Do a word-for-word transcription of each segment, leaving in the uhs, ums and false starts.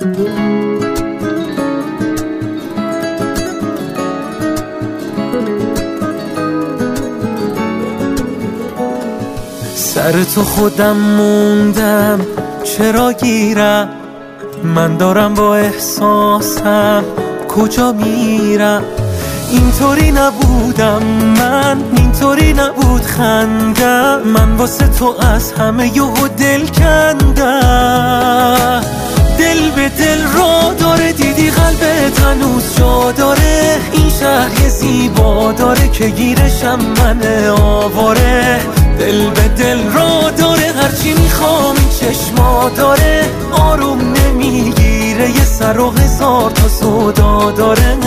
سر تو خودم موندم چرا گیرم، من دارم با احساسم کجا میرم. اینطوری نبودم من، اینطوری نبود خندم، من واسه تو از همه یهو دل کندم. دل به دل را داره، دیدی قلبت هنوز جا داره. این شهر یه زیبا داره که گیرشم من آواره. دل به دل را داره، هرچی میخوام این چشما داره. آروم نمیگیره، یه سر و هزار تا سودا داره.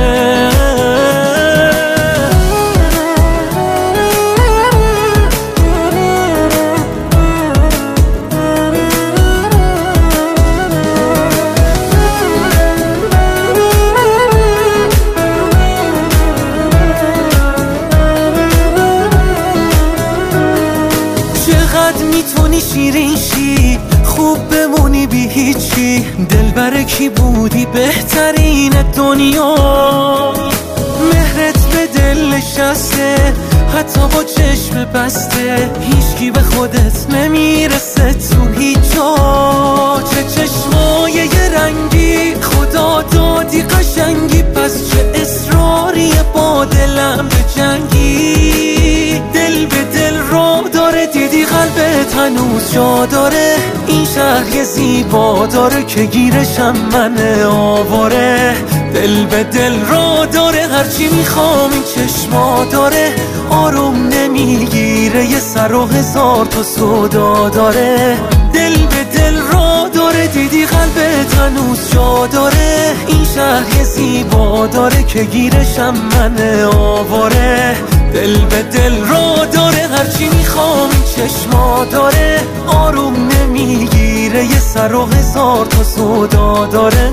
چقدر میتونی شیرین شی، خوب بمونی بی هیچی. دلبر کی بودی بهترین دنیا، مهرت به دل نشسته حتی با چشم بسته. هیچکی به خودت نمیرسه تو هیچ جا. چه چشمای یه رنگی، خدا دادی قشنگی. پس چه اصراری با دلم به جنگی. دل به دل را داره، دیدی قلبت هنوز جا داره. این شهر یه زیبا داره که گیرشم من آواره. دل به دل را داره، هرچی میخوام این چشما داره. آروم نمیگیره، یه سر و هزار تا سودا داره. دل به دل را داره، دیدی قلبت هنوز جا داره. این شهر یه زیبا داره که گیرشم من آواره. دل به دل را داره، هرچی میخوام این چشما داره. آروم نمیگیره، یه سر و هزار تا سودا داره.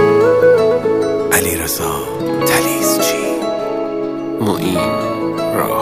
علیرضا تلیسچی، معین راه.